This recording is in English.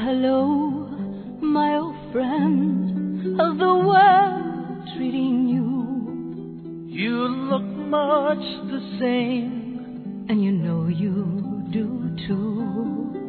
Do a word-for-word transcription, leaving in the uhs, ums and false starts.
hello, my old friend. How's the world treating you? You look much the same, and you know you do too.